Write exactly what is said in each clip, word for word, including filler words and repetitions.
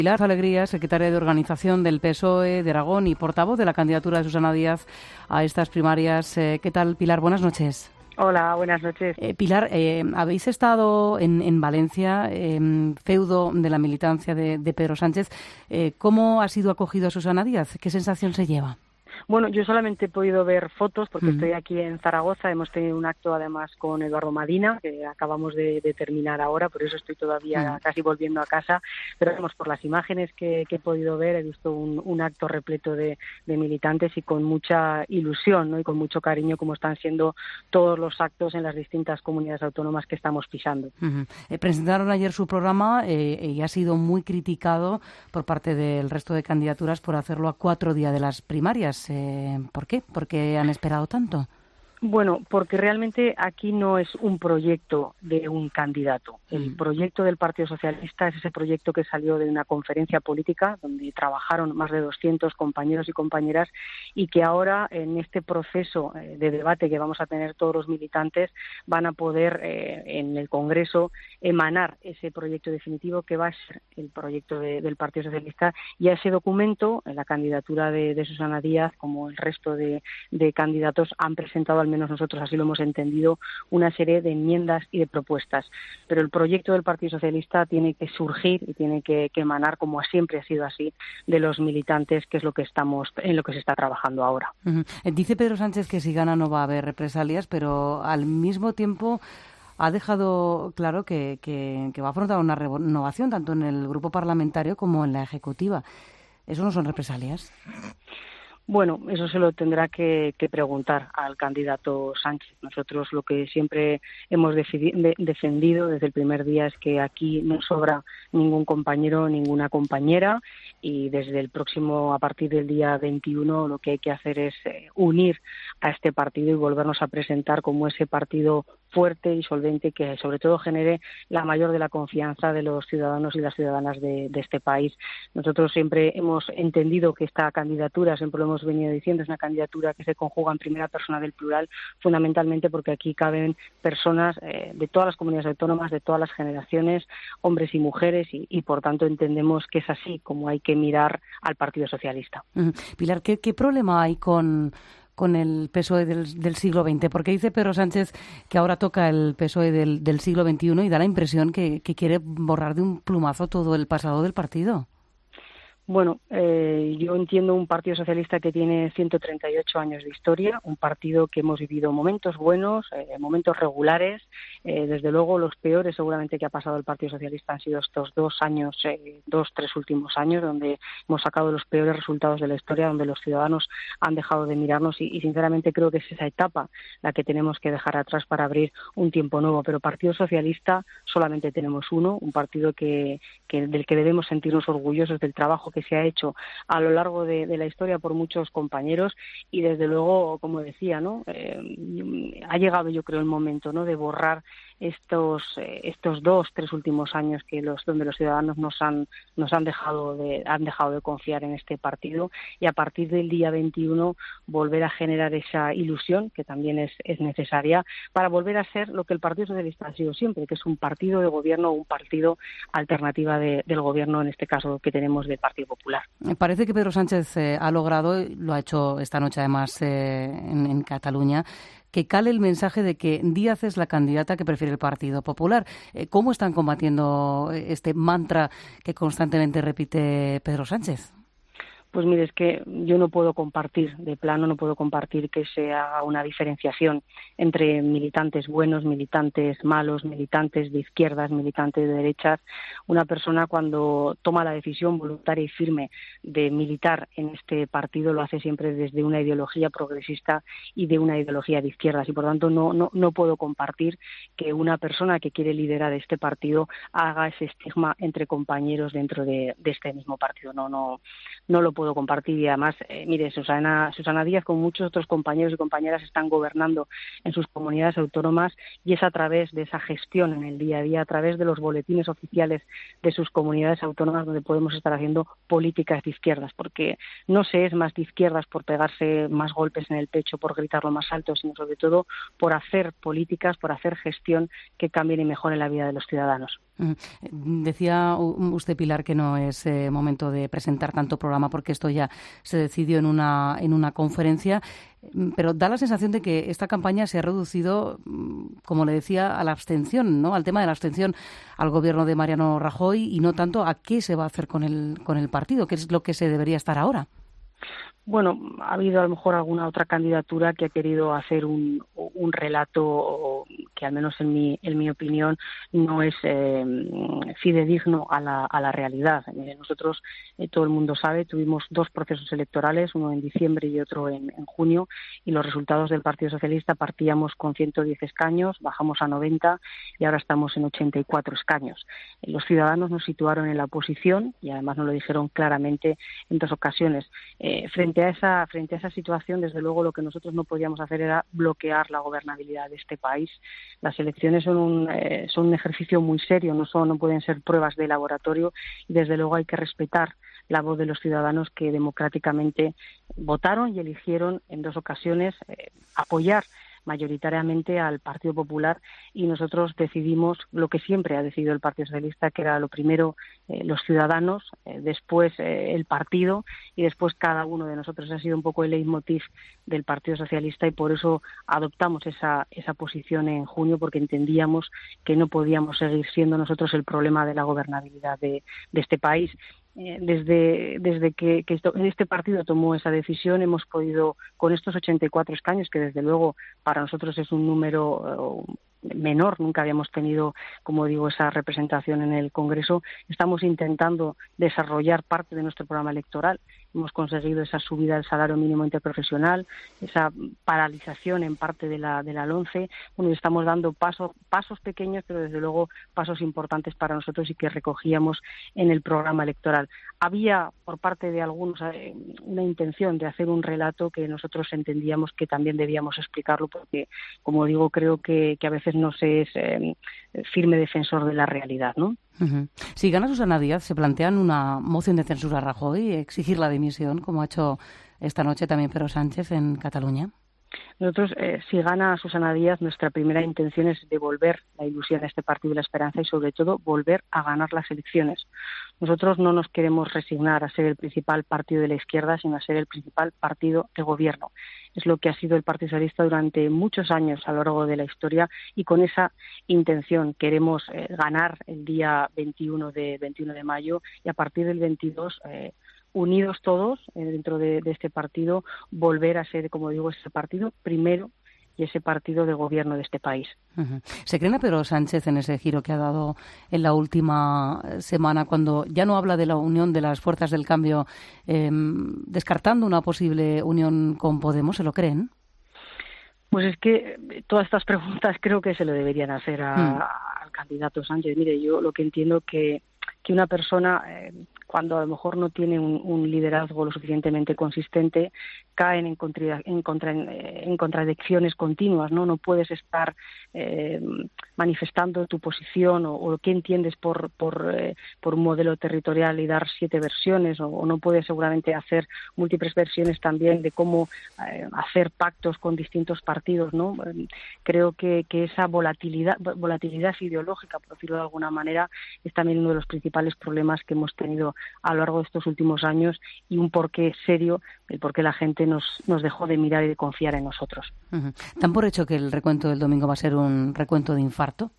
Pilar Alegría, secretaria de Organización del P S O E de Aragón y portavoz de la candidatura de Susana Díaz a estas primarias. Eh, ¿Qué tal, Pilar? Buenas noches. Hola, buenas noches. Eh, Pilar, eh, habéis estado en, en Valencia, eh, feudo de la militancia de, de Pedro Sánchez. Eh, ¿Cómo ha sido acogido a Susana Díaz? ¿Qué sensación se lleva? Bueno, yo solamente he podido ver fotos porque Mm. estoy aquí en Zaragoza. Hemos tenido un acto además con Eduardo Madina, que acabamos de, de terminar ahora, por eso estoy todavía Mm. casi volviendo a casa. Pero vemos por las imágenes que, que he podido ver, he visto un, un acto repleto de, de militantes y con mucha ilusión, ¿no? Y con mucho cariño, como están siendo todos los actos en las distintas comunidades autónomas que estamos pisando. Uh-huh. Eh, presentaron ayer su programa eh, y ha sido muy criticado por parte del resto de candidaturas por hacerlo a cuatro días de las primarias. Eh, ¿Por qué? ¿Por qué han esperado tanto? Bueno, porque realmente aquí no es un proyecto de un candidato. El Mm. proyecto del Partido Socialista es ese proyecto que salió de una conferencia política donde trabajaron más de doscientos compañeros y compañeras y que ahora en este proceso de debate que vamos a tener todos los militantes van a poder eh, en el Congreso emanar ese proyecto definitivo que va a ser el proyecto de, del Partido Socialista, y a ese documento, en la candidatura de, de Susana Díaz, como el resto de, de candidatos, han presentado, al menos nosotros así lo hemos entendido, una serie de enmiendas y de propuestas. Pero el proyecto del Partido Socialista tiene que surgir y tiene que, que emanar, como siempre ha sido así, de los militantes, que es lo que estamos, en lo que se está trabajando ahora. Uh-huh. Dice Pedro Sánchez que si gana no va a haber represalias, pero al mismo tiempo ha dejado claro que, que, que va a afrontar una renovación tanto en el grupo parlamentario como en la ejecutiva. ¿Eso no son represalias? Bueno, eso se lo tendrá que, que preguntar al candidato Sánchez. Nosotros lo que siempre hemos decidi- de, defendido desde el primer día es que aquí no sobra ningún compañero, ninguna compañera, y desde el próximo, a partir del día veintiuno, lo que hay que hacer es eh, unir a este partido y volvernos a presentar como ese partido fuerte y solvente que sobre todo genere la mayor de la confianza de los ciudadanos y las ciudadanas de, de este país. Nosotros siempre hemos entendido que esta candidatura, siempre lo hemos venido diciendo, es una candidatura que se conjuga en primera persona del plural, fundamentalmente porque aquí caben personas eh, de todas las comunidades autónomas, de todas las generaciones, hombres y mujeres, y, y por tanto entendemos que es así como hay que mirar al Partido Socialista. Uh-huh. Pilar, ¿qué, qué problema hay con con el P S O E del, del siglo veinte? Porque dice Pedro Sánchez que ahora toca el P S O E del, del siglo veintiuno y da la impresión que, que quiere borrar de un plumazo todo el pasado del partido. Bueno, eh, yo entiendo un Partido Socialista que tiene ciento treinta y ocho años de historia, un partido que hemos vivido momentos buenos, eh, momentos regulares. Eh, desde luego, los peores seguramente que ha pasado el Partido Socialista han sido estos dos años, eh, dos, tres últimos años, donde hemos sacado los peores resultados de la historia, donde los ciudadanos han dejado de mirarnos y, y sinceramente creo que es esa etapa la que tenemos que dejar atrás para abrir un tiempo nuevo. Pero Partido Socialista solamente tenemos uno, un partido que, que del que debemos sentirnos orgullosos del trabajo que se ha hecho a lo largo de, de la historia por muchos compañeros, y desde luego, como decía, ¿no? Eh, ha llegado, yo creo, el momento, ¿no?, de borrar estos eh, estos dos, tres últimos años que los donde los ciudadanos nos han nos han dejado de han dejado de confiar en este partido, y a partir del día veintiuno volver a generar esa ilusión que también es, es necesaria para volver a ser lo que el Partido Socialista ha sido siempre, que es un partido de gobierno, un partido alternativa de, del gobierno, en este caso que tenemos del Partido Popular. Parece que Pedro Sánchez eh, ha logrado, lo ha hecho esta noche además eh, en, en Cataluña, que cale el mensaje de que Díaz es la candidata que prefiere el Partido Popular. Eh, ¿Cómo están combatiendo este mantra que constantemente repite Pedro Sánchez? Pues mire, es que yo no puedo compartir, de plano no puedo compartir que se haga una diferenciación entre militantes buenos, militantes malos, militantes de izquierdas, militantes de derechas. Una persona, cuando toma la decisión voluntaria y firme de militar en este partido, lo hace siempre desde una ideología progresista y de una ideología de izquierdas, y por tanto no, no, no puedo compartir que una persona que quiere liderar este partido haga ese estigma entre compañeros dentro de, de este mismo partido. No, no, no lo puedo puedo compartir. Y además, eh, mire, Susana, Susana Díaz, con muchos otros compañeros y compañeras, están gobernando en sus comunidades autónomas, y es a través de esa gestión en el día a día, a través de los boletines oficiales de sus comunidades autónomas, donde podemos estar haciendo políticas de izquierdas, porque no se es más de izquierdas por pegarse más golpes en el pecho, por gritarlo más alto, sino sobre todo por hacer políticas, por hacer gestión que cambien y mejoren la vida de los ciudadanos. Decía usted, Pilar, que no es eh, momento de presentar tanto programa porque esto ya se decidió en una, en una conferencia, pero da la sensación de que esta campaña se ha reducido, como le decía, a la abstención, ¿no? Al tema de la abstención al gobierno de Mariano Rajoy, y no tanto a qué se va a hacer con el, con el partido, qué es lo que se debería estar ahora. Bueno, ha habido a lo mejor alguna otra candidatura que ha querido hacer un, un relato que, al menos en mi, en mi opinión, no es eh, fidedigno a la, a la realidad. Eh, nosotros, eh, todo el mundo sabe, tuvimos dos procesos electorales, uno en diciembre y otro en, en junio, y los resultados del Partido Socialista: partíamos con ciento diez escaños, bajamos a noventa y ahora estamos en ochenta y cuatro escaños. Eh, los ciudadanos nos situaron en la oposición, y además nos lo dijeron claramente en dos ocasiones. Eh, frente Frente a esa, frente a esa situación, desde luego, lo que nosotros no podíamos hacer era bloquear la gobernabilidad de este país. Las elecciones son un, eh, son un ejercicio muy serio, no son, no pueden ser pruebas de laboratorio, y desde luego hay que respetar la voz de los ciudadanos que democráticamente votaron y eligieron en dos ocasiones eh, apoyar mayoritariamente al Partido Popular, y nosotros decidimos lo que siempre ha decidido el Partido Socialista, que era lo primero eh, los ciudadanos, eh, después eh, el partido, y después cada uno de nosotros. Ha sido un poco el leitmotiv del Partido Socialista, y por eso adoptamos esa, esa posición en junio, porque entendíamos que no podíamos seguir siendo nosotros el problema de la gobernabilidad de, de este país. Eh, desde desde que, que esto, este partido tomó esa decisión, hemos podido, con estos ochenta y cuatro escaños, que desde luego para nosotros es un número uh, menor, nunca habíamos tenido, como digo, esa representación en el Congreso, estamos intentando desarrollar parte de nuestro programa electoral. Hemos conseguido esa subida del salario mínimo interprofesional, esa paralización en parte de la de la LOMCE. Bueno, estamos dando pasos pasos pequeños, pero desde luego pasos importantes para nosotros, y que recogíamos en el programa electoral. Había por parte de algunos eh, una intención de hacer un relato que nosotros entendíamos que también debíamos explicarlo, porque, como digo, creo que, que a veces no se es eh, firme defensor de la realidad, ¿no? Uh-huh. Si gana Susana Díaz, ¿se plantean una moción de censura a Rajoy, exigir la dimisión, como ha hecho esta noche también Pedro Sánchez en Cataluña? Nosotros, eh, si gana Susana Díaz, nuestra primera intención es devolver la ilusión a este partido y la esperanza, y sobre todo volver a ganar las elecciones. Nosotros no nos queremos resignar a ser el principal partido de la izquierda, sino a ser el principal partido de gobierno. Es lo que ha sido el Partido Socialista durante muchos años a lo largo de la historia, y con esa intención queremos eh, ganar el día veintiuno de mayo, y a partir del veintidós eh, unidos todos eh, dentro de, de este partido, volver a ser, como digo, ese partido primero y ese partido de gobierno de este país. Uh-huh. ¿Se cree a Pedro Sánchez en ese giro que ha dado en la última semana, cuando ya no habla de la unión de las fuerzas del cambio, eh, descartando una posible unión con Podemos? ¿Se lo creen? Pues es que todas estas preguntas creo que se lo deberían hacer a, mm. al candidato Sánchez. Mire, yo lo que entiendo que que una persona, eh, cuando a lo mejor no tiene un, un liderazgo lo suficientemente consistente, caen en, contra, en, contra, en contradicciones continuas, ¿no? No puedes estar eh, manifestando tu posición o, o qué entiendes por por, eh, por un modelo territorial y dar siete versiones, o, o no puedes seguramente hacer múltiples versiones también de cómo eh, hacer pactos con distintos partidos, ¿no? Eh, creo que, que esa volatilidad, volatilidad ideológica, por decirlo de alguna manera, es también uno de los principales problemas que hemos tenido a lo largo de estos últimos años, y un porqué serio, el por qué la gente nos, nos dejó de mirar y de confiar en nosotros. Uh-huh. ¿Dan por hecho que el recuento del domingo va a ser un recuento de infarto?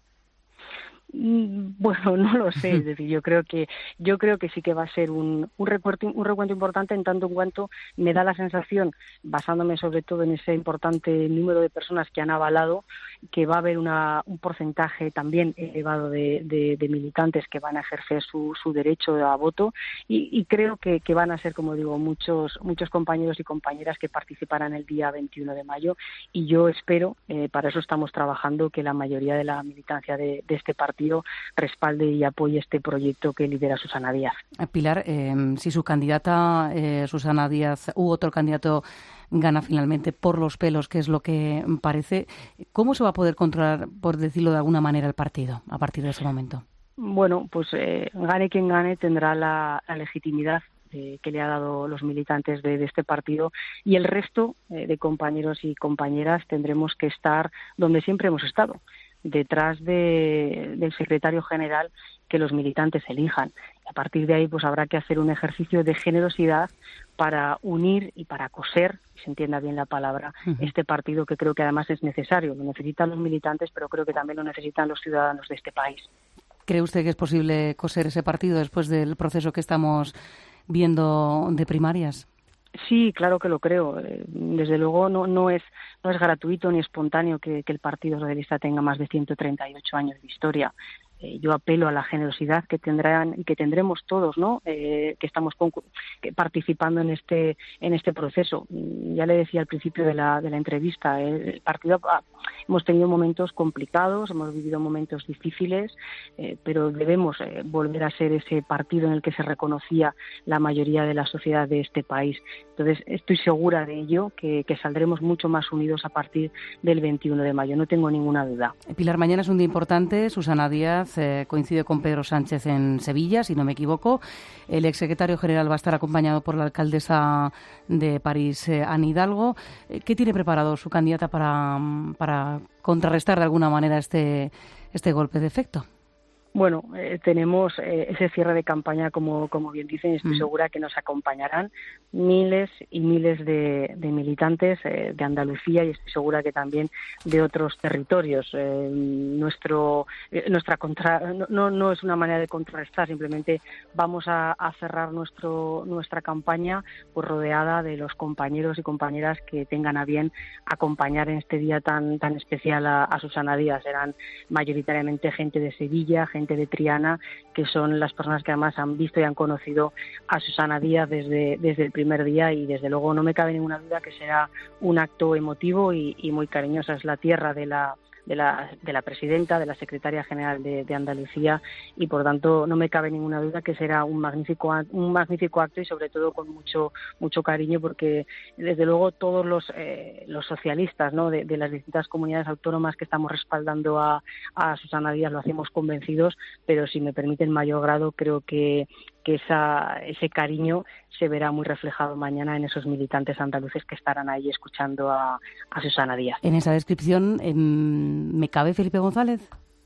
Bueno, no lo sé, es decir, yo creo que yo creo que sí que va a ser un un recuento, un recuento importante, en tanto en cuanto me da la sensación, basándome sobre todo en ese importante número de personas que han avalado, que va a haber una, un porcentaje también elevado de, de, de militantes que van a ejercer su, su derecho a voto, y, y creo que, que van a ser, como digo, muchos muchos compañeros y compañeras que participarán el día veintiuno de mayo, y yo espero, eh, para eso estamos trabajando, que la mayoría de la militancia de, de este partido partido respalde y apoye este proyecto que lidera Susana Díaz. Pilar, eh, si su candidata eh, Susana Díaz u otro candidato gana finalmente por los pelos, que es lo que parece, ¿cómo se va a poder controlar, por decirlo de alguna manera, el partido a partir de ese momento? Bueno, pues eh, gane quien gane tendrá la, la legitimidad eh, que le ha dado los militantes de, de este partido, y el resto eh, de compañeros y compañeras tendremos que estar donde siempre hemos estado, detrás de, del secretario general que los militantes elijan. A partir de ahí, pues habrá que hacer un ejercicio de generosidad para unir y para coser, si se entienda bien la palabra, uh-huh. este partido, que creo que además es necesario. Lo necesitan los militantes, pero creo que también lo necesitan los ciudadanos de este país. ¿Cree usted que es posible coser ese partido después del proceso que estamos viendo de primarias? Sí, claro que lo creo. Desde luego no, no es no es gratuito ni espontáneo que, que el Partido Socialista tenga más de ciento treinta y ocho años de historia. Eh, yo apelo a la generosidad que tendrán y que tendremos todos, ¿no? Eh, que estamos con, que participando en este en este proceso. Ya le decía al principio de la de la entrevista, el, el partido ha, hemos tenido momentos complicados, hemos vivido momentos difíciles, eh, pero debemos eh, volver a ser ese partido en el que se reconocía la mayoría de la sociedad de este país. Entonces, estoy segura de ello, que, que saldremos mucho más unidos a partir del veintiuno de mayo, no tengo ninguna duda. Pilar, mañana es un día importante. Susana Díaz eh, coincide con Pedro Sánchez en Sevilla, si no me equivoco. El exsecretario general va a estar acompañado por la alcaldesa de París, eh, Anne Hidalgo. ¿Qué tiene preparado su candidata para, para contrarrestar de alguna manera este, este golpe de efecto? Bueno, eh, tenemos eh, ese cierre de campaña, como, como bien dicen, y estoy mm. segura que nos acompañarán miles y miles de, de militantes eh, de Andalucía, y estoy segura que también de otros territorios. Eh, nuestro, eh, nuestra contra, no, no es una manera de contrarrestar, simplemente vamos a, a cerrar nuestro, nuestra campaña pues rodeada de los compañeros y compañeras que tengan a bien acompañar en este día tan, tan especial a, a Susana Díaz. Serán mayoritariamente gente de Sevilla, gente de Triana, que son las personas que además han visto y han conocido a Susana Díaz desde, desde el primer día, y desde luego no me cabe ninguna duda que será un acto emotivo y, y muy cariñoso. Es la tierra de la de la, de la presidenta, de la secretaria general de, de Andalucía, y por tanto no me cabe ninguna duda que será un magnífico un magnífico acto, y sobre todo con mucho mucho cariño, porque desde luego todos los eh, los socialistas, ¿no?, de, de las distintas comunidades autónomas que estamos respaldando a, a Susana Díaz lo hacemos convencidos, pero si me permite en mayor grado creo que que esa, ese cariño se verá muy reflejado mañana en esos militantes andaluces que estarán ahí escuchando a, a Susana Díaz. En esa descripción, ¿me cabe Felipe González?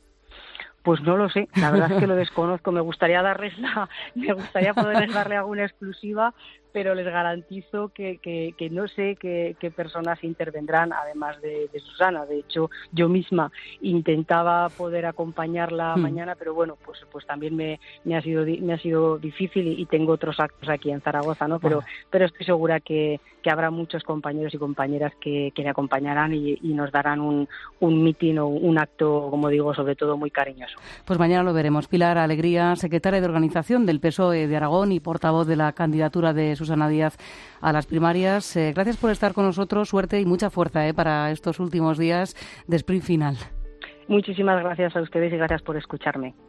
Pues no lo sé, la verdad es que lo desconozco. Me gustaría darles la, me gustaría poderles darle alguna exclusiva, pero les garantizo que, que, que no sé qué, qué personas intervendrán además de, de Susana. De hecho, yo misma intentaba poder acompañarla mm. mañana, pero bueno, pues pues también me, me ha sido me ha sido difícil, y, y tengo otros actos aquí en Zaragoza, ¿no? Pero bueno. pero estoy segura que, que habrá muchos compañeros y compañeras que, que le acompañarán y, y nos darán un, un mitin o un acto, como digo, sobre todo muy cariñoso. Pues mañana lo veremos. Pilar Alegría, secretaria de Organización del P S O E de Aragón y portavoz de la candidatura de Susana Díaz a las primarias. Eh, gracias por estar con nosotros. Suerte y mucha fuerza eh, para estos últimos días de sprint final. Muchísimas gracias a ustedes y gracias por escucharme.